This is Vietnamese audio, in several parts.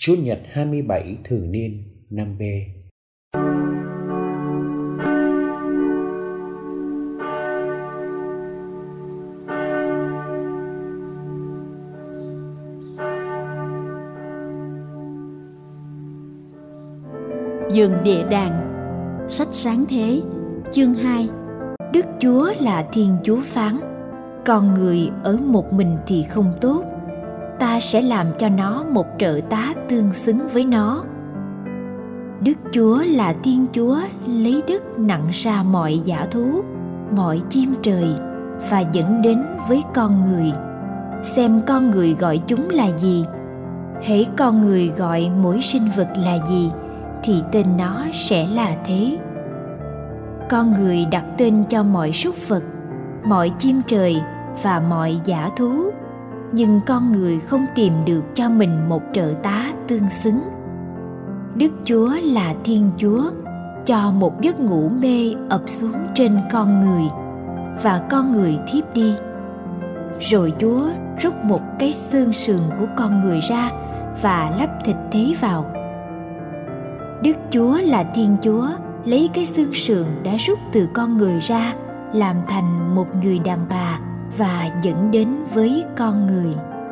Chủ nhật 27 thường niên năm B. Vườn địa đàng. Sách Sáng Thế, chương 2. Đức Chúa là Thiên Chúa phán: con người ở một mình thì không tốt, ta sẽ làm cho nó một trợ tá tương xứng với nó. Đức Chúa là Thiên Chúa lấy đất nặng ra mọi dã thú, mọi chim trời và dẫn đến với con người, xem con người gọi chúng là gì. Hễ con người gọi mỗi sinh vật là gì thì tên nó sẽ là thế. Con người đặt tên cho mọi súc vật, mọi chim trời và mọi dã thú, nhưng con người không tìm được cho mình một trợ tá tương xứng. Đức Chúa là Thiên Chúa cho một giấc ngủ mê ập xuống trên con người, và con người thiếp đi. Rồi Chúa rút một cái xương sườn của con người ra và lắp thịt thế vào. Đức Chúa là Thiên Chúa lấy cái xương sườn đã rút từ con người ra, làm thành một người đàn bà và dẫn đến với con người.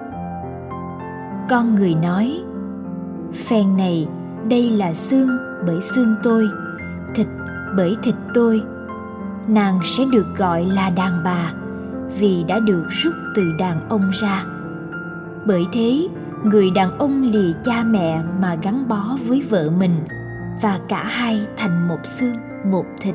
Con người nói: phèn này, đây là xương bởi xương tôi, thịt bởi thịt tôi. Nàng sẽ được gọi là đàn bà, vì đã được rút từ đàn ông ra. Bởi thế, người đàn ông lìa cha mẹ mà gắn bó với vợ mình, và cả hai thành một xương, một thịt.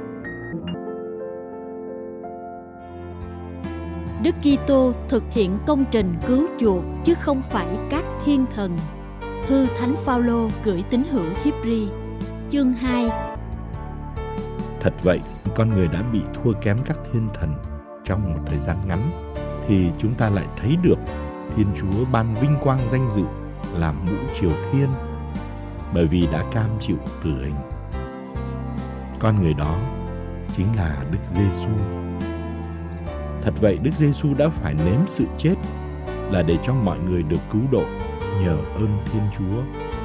Đức Kitô thực hiện công trình cứu chuộc chứ không phải các thiên thần. Thư Thánh Phaolô gửi tín hữu Hi-bri, chương 2. Thật vậy, con người đã bị thua kém các thiên thần trong một thời gian ngắn, thì chúng ta lại thấy được Thiên Chúa ban vinh quang danh dự làm mũ triều thiên, bởi vì đã cam chịu tử hình. Con người đó chính là Đức Giê-xu. Thật vậy, Đức Giê-xu đã phải nếm sự chết là để cho mọi người được cứu độ nhờ ơn Thiên Chúa.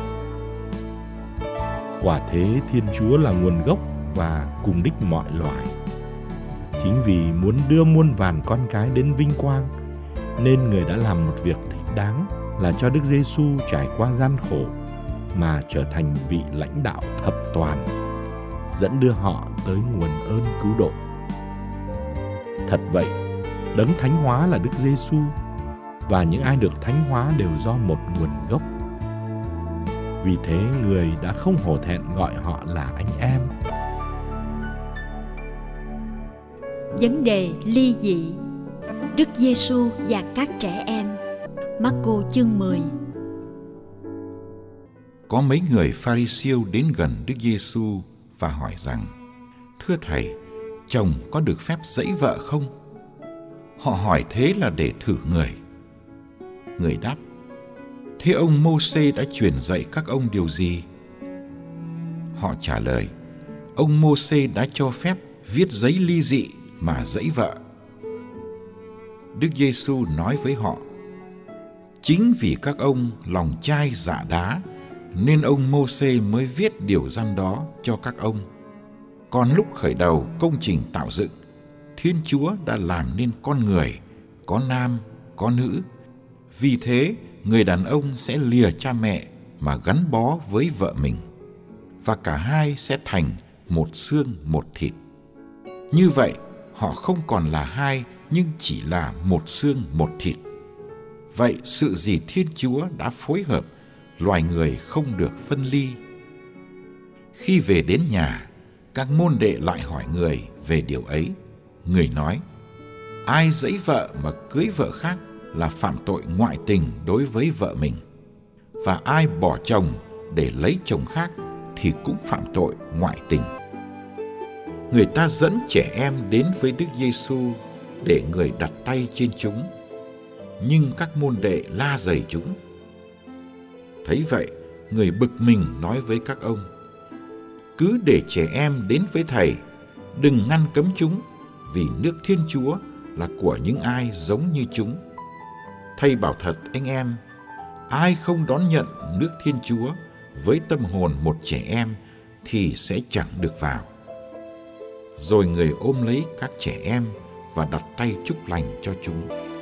Quả thế, Thiên Chúa là nguồn gốc và cùng đích mọi loài. Chính vì muốn đưa muôn vàn con cái đến vinh quang, nên người đã làm một việc thích đáng là cho Đức Giê-xu trải qua gian khổ mà trở thành vị lãnh đạo thập toàn, dẫn đưa họ tới nguồn ơn cứu độ. Thật vậy, đấng thánh hóa là Đức Giê-xu, và những ai được thánh hóa đều do một nguồn gốc. Vì thế, người đã không hổ thẹn gọi họ là anh em. Vấn đề ly dị. Đức Giê-xu và các trẻ em. Mác-cô chương 10. Có mấy người Pha-ri-siêu đến gần Đức Giê-xu và hỏi rằng: thưa Thầy, chồng có được phép dẫy vợ không? Họ hỏi thế là để thử người. Người đáp: thế ông Mô-sê đã truyền dạy các ông điều gì? Họ trả lời: ông Mô-sê đã cho phép viết giấy ly dị mà dẫy vợ. Đức Giê-xu nói với họ: chính vì các ông lòng chai dạ đá, nên ông Mô-sê mới viết điều răn đó cho các ông. Còn lúc khởi đầu công trình tạo dựng, Thiên Chúa đã làm nên con người, có nam, có nữ. Vì thế, người đàn ông sẽ lìa cha mẹ mà gắn bó với vợ mình, và cả hai sẽ thành một xương một thịt. Như vậy, họ không còn là hai, nhưng chỉ là một xương một thịt. Vậy sự gì Thiên Chúa đã phối hợp, loài người không được phân ly. Khi về đến nhà, các môn đệ lại hỏi người về điều ấy. Người nói: ai dẫy vợ mà cưới vợ khác là phạm tội ngoại tình đối với vợ mình, và ai bỏ chồng để lấy chồng khác thì cũng phạm tội ngoại tình. Người ta dẫn trẻ em đến với Đức Giê-xu để người đặt tay trên chúng, nhưng các môn đệ la rầy chúng. Thấy vậy, người bực mình nói với các ông: cứ để trẻ em đến với Thầy, đừng ngăn cấm chúng, vì nước Thiên Chúa là của những ai giống như chúng. Thầy bảo thật anh em, ai không đón nhận nước Thiên Chúa với tâm hồn một trẻ em thì sẽ chẳng được vào. Rồi người ôm lấy các trẻ em và đặt tay chúc lành cho chúng.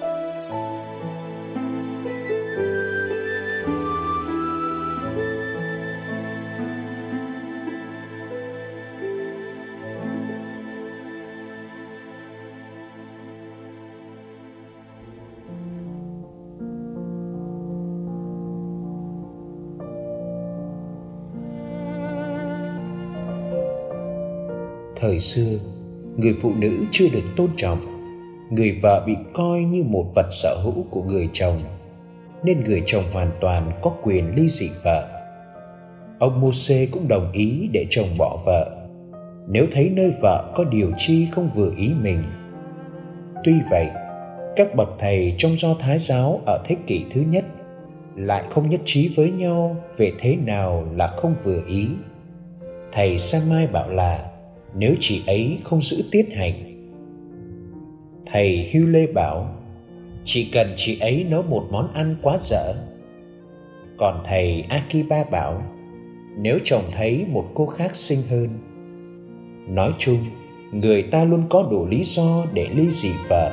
Thời xưa, người phụ nữ chưa được tôn trọng, người vợ bị coi như một vật sở hữu của người chồng, nên người chồng hoàn toàn có quyền ly dị vợ. Ông Mô-sê cũng đồng ý để chồng bỏ vợ nếu thấy nơi vợ có điều chi không vừa ý mình. Tuy vậy, các bậc thầy trong Do Thái giáo ở thế kỷ thứ nhất lại không nhất trí với nhau về thế nào là không vừa ý. Thầy Sa-mai bảo là nếu chị ấy không giữ tiết hạnh. Thầy Hưu-lê bảo chỉ cần chị ấy nấu một món ăn quá dở. Còn thầy A-ki-ba bảo nếu chồng thấy một cô khác xinh hơn. Nói chung, người ta luôn có đủ lý do để ly dị vợ.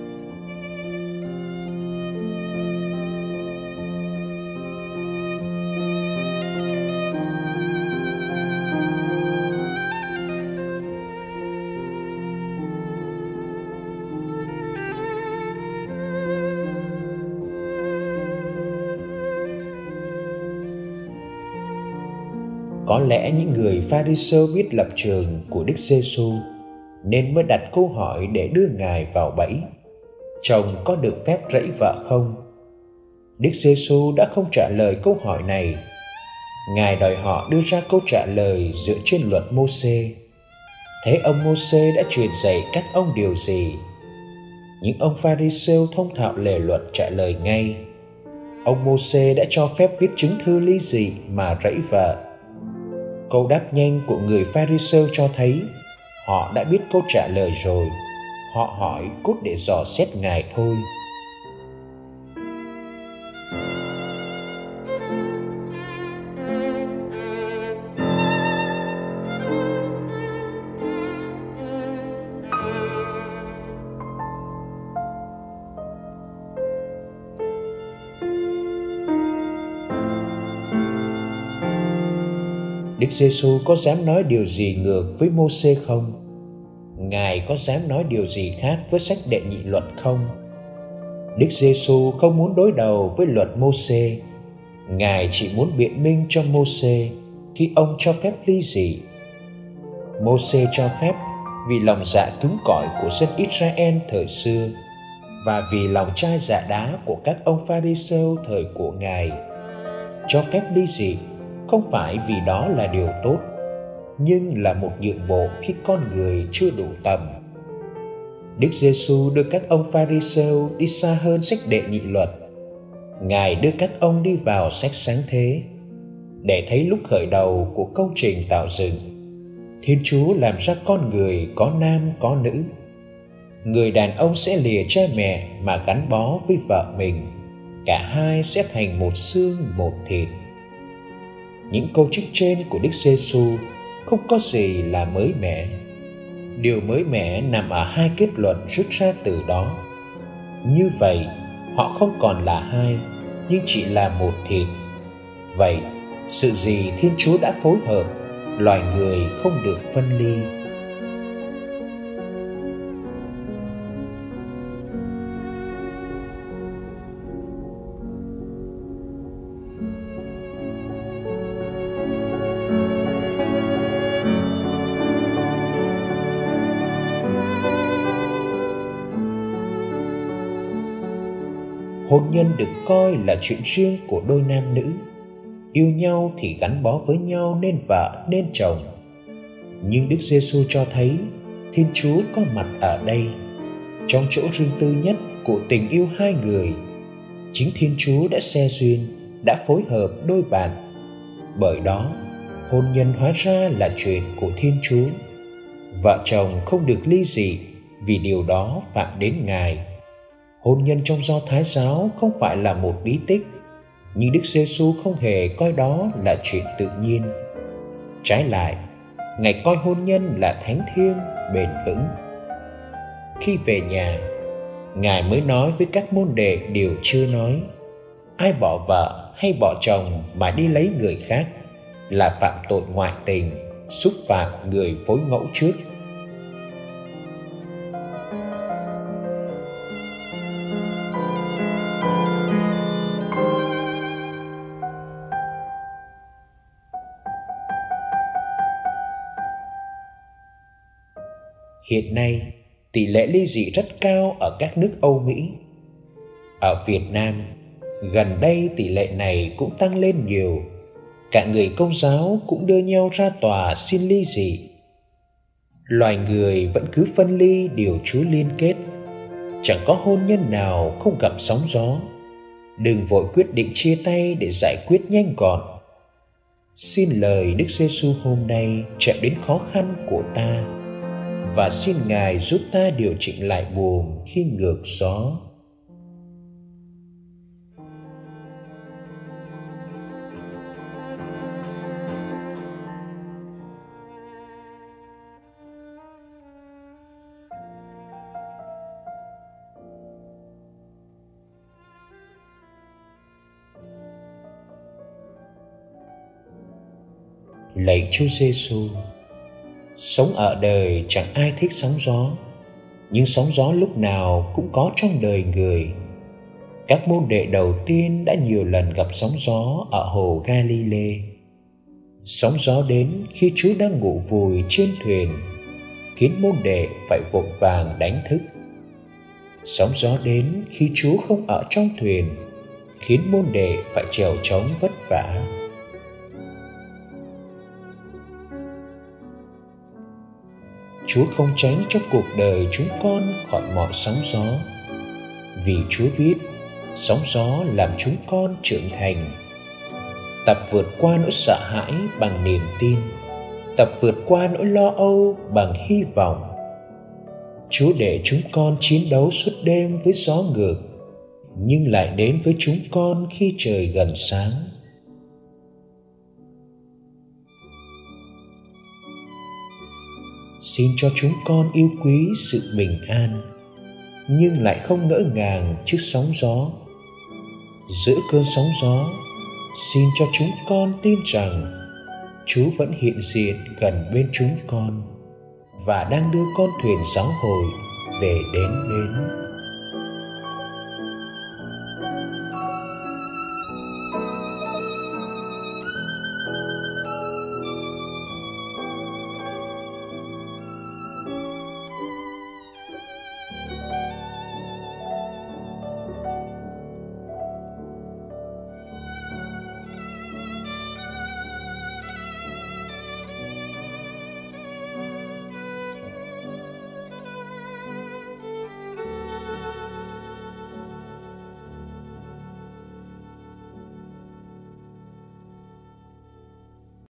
Có lẽ những người Pha-ri-sêu biết lập trường của Đức Giê-xu nên mới đặt câu hỏi để đưa Ngài vào bẫy. Chồng có được phép rẫy vợ không? Đức Giê-xu đã không trả lời câu hỏi này. Ngài đòi họ đưa ra câu trả lời dựa trên luật Mô-sê. Thế ông Mô-sê đã truyền dạy các ông điều gì? Những ông Pha-ri-sêu thông thạo lề luật trả lời ngay. Ông Mô-sê đã cho phép viết chứng thư ly dị mà rẫy vợ. Câu đáp nhanh của người Pha-ri-sêu cho thấy họ đã biết câu trả lời rồi. Họ hỏi cốt để dò xét Ngài thôi. Đức Giê-xu có dám nói điều gì ngược với Mô-sê không? Ngài có dám nói điều gì khác với sách Đệ Nhị Luật không? Đức Giê-xu không muốn đối đầu với luật Mô-sê. Ngài chỉ muốn biện minh cho Mô-sê khi ông cho phép ly dị. Mô-sê cho phép vì lòng dạ cứng cỏi của dân Israel thời xưa và vì lòng chai dạ đá của các ông Pha-ri-sêu thời của Ngài. Cho phép ly dị không phải vì đó là điều tốt, nhưng là một nhượng bộ khi con người chưa đủ tầm. Đức Giê-xu đưa các ông Pha-ri-sêu đi xa hơn sách Đệ Nhị Luật. Ngài đưa các ông đi vào sách Sáng Thế để thấy lúc khởi đầu của công trình tạo dựng, Thiên Chúa làm ra con người có nam có nữ. Người đàn ông sẽ lìa cha mẹ mà gắn bó với vợ mình, cả hai sẽ thành một xương một thịt. Những câu trích trên của Đức Giê-xu không có gì là mới mẻ. Điều mới mẻ nằm ở hai kết luận rút ra từ đó. Như vậy, họ không còn là hai, nhưng chỉ là một thịt. Vậy, sự gì Thiên Chúa đã phối hợp, loài người không được phân ly. Hôn nhân được coi là chuyện riêng của đôi nam nữ. Yêu nhau thì gắn bó với nhau nên vợ nên chồng. Nhưng Đức Giê-xu cho thấy Thiên Chúa có mặt ở đây, trong chỗ riêng tư nhất của tình yêu hai người. Chính Thiên Chúa đã xe duyên, đã phối hợp đôi bạn. Bởi đó, hôn nhân hóa ra là chuyện của Thiên Chúa. Vợ chồng không được ly dị vì điều đó phạm đến Ngài. Hôn nhân trong Do Thái giáo không phải là một bí tích, Nhưng Đức Giêsu không hề coi đó là chuyện tự nhiên. Trái lại, Ngài coi hôn nhân là thánh thiêng, bền vững. Khi về nhà, Ngài mới nói với các môn đệ điều chưa nói: ai bỏ vợ hay bỏ chồng mà đi lấy người khác là phạm tội ngoại tình, xúc phạm người phối ngẫu trước. Hiện nay, tỷ lệ ly dị rất cao ở các nước Âu Mỹ. Ở Việt Nam, gần đây tỷ lệ này cũng tăng lên nhiều. Cả người Công giáo cũng đưa nhau ra tòa xin ly dị. Loài người vẫn cứ phân ly điều Chúa liên kết. Chẳng có hôn nhân nào không gặp sóng gió. Đừng vội quyết định chia tay để giải quyết nhanh gọn. Xin lời Đức Giêsu hôm nay chạm đến khó khăn của ta, và xin Ngài giúp ta điều chỉnh lại buồm khi ngược gió. Lạy Chúa Giêsu, sống ở đời chẳng ai thích sóng gió, nhưng sóng gió lúc nào cũng có trong đời người. Các môn đệ đầu tiên đã nhiều lần gặp sóng gió ở hồ Galilee. Sóng gió đến khi Chúa đang ngủ vùi trên thuyền, khiến môn đệ phải vội vàng đánh thức. Sóng gió đến khi Chúa không ở trong thuyền, khiến môn đệ phải chèo trống vất vả. Chúa không tránh cho cuộc đời chúng con khỏi mọi sóng gió, vì Chúa biết sóng gió làm chúng con trưởng thành. Tập vượt qua nỗi sợ hãi bằng niềm tin, tập vượt qua nỗi lo âu bằng hy vọng. Chúa để chúng con chiến đấu suốt đêm với gió ngược, nhưng lại đến với chúng con khi trời gần sáng. Xin cho chúng con yêu quý sự bình an, nhưng lại không ngỡ ngàng trước sóng gió. Giữa cơn sóng gió, xin cho chúng con tin rằng Chúa vẫn hiện diện gần bên chúng con và đang đưa con thuyền giáo hội về đến bến.